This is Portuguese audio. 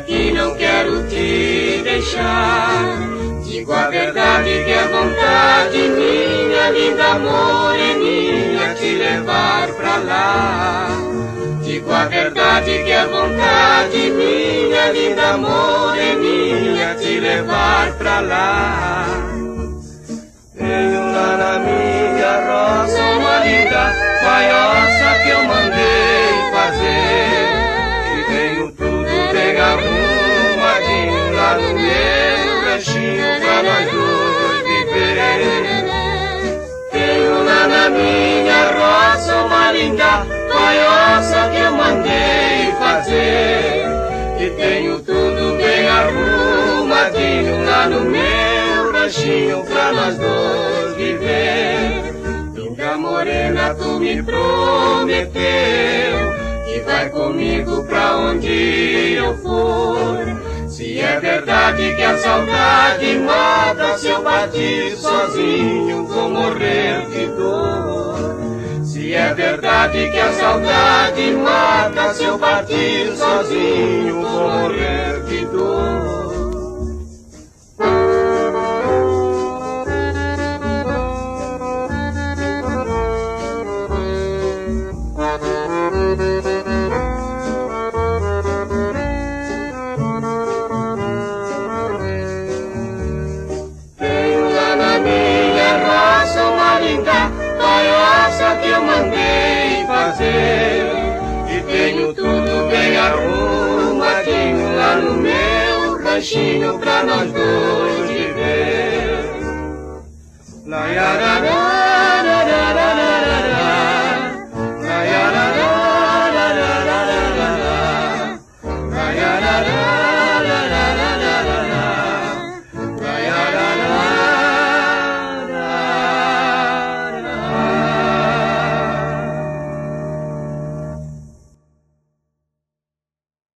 aqui não quero te deixar. Digo a verdade que é vontade minha, linda moreninha, te levar pra lá. Digo a verdade que é vontade minha, linda moreninha, te levar pra lá. Tenho lá na minha roça uma linda faioça que eu mandei fazer, e tenho tudo bem arrumadinho lá no meu ranchinho pra nós dois viver. Tenho lá na minha roça uma linda faioça que eu mandei fazer, e tenho tudo bem arrumadinho lá no meu ranchinho pra nós dois viver. Linda morena, tu me prometeu que vai comigo pra onde eu for. Se é verdade que a saudade mata, se eu partir sozinho vou morrer de dor. Se é verdade que a saudade mata, se eu partir sozinho vou morrer de dor. Que eu mandei fazer, e tenho tudo bem arrumadinho lá no meu ranchinho pra nós dois viver. La, ya,